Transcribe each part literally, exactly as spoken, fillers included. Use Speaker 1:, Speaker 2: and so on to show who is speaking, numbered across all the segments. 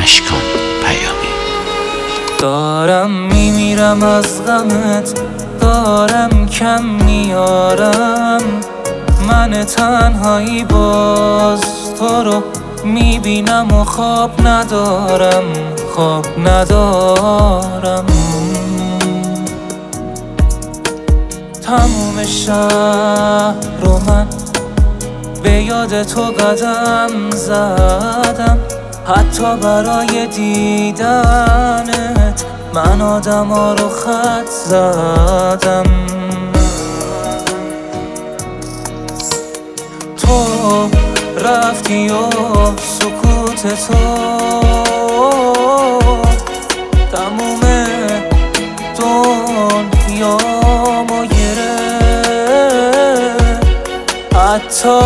Speaker 1: اشکان پیامی.
Speaker 2: دارم میمیرم از غمت، دارم کم میارم، من تنهایی باز تو رو میبینم و خواب ندارم، خواب ندارم. تموم شهر رو من به یاد تو قدم زدم، حتی برای دیدنت من آدم ها رو خط زدم. تو رفتی و سکوت تو تموم دنیامو گرفت، حتی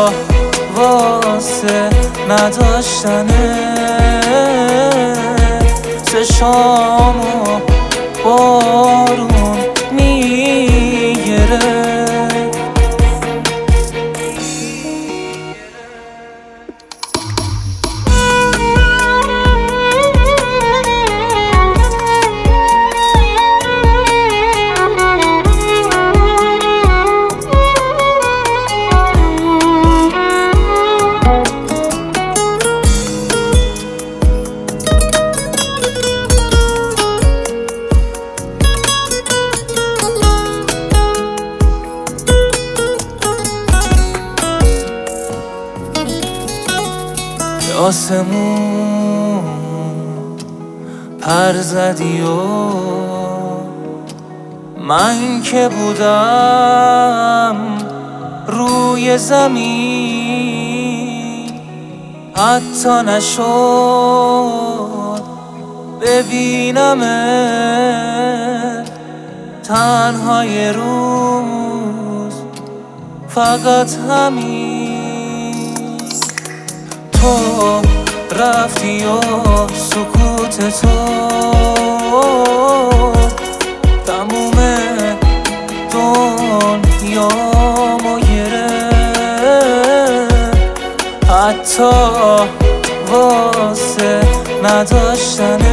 Speaker 2: واسه نداشتنت چشامو بارون میگرفت. آسمون پر زدی و من که بودم روی زمین، حتی نشد ببینمت تنهای روز، فقط همین. تو رفتی و سکوت تو تموم دنیامو گرفت، حتی واسه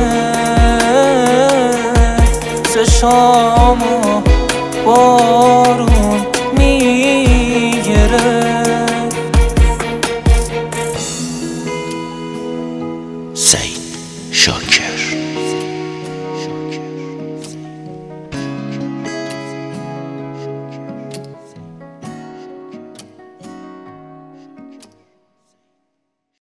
Speaker 2: نداشتنت چشامو با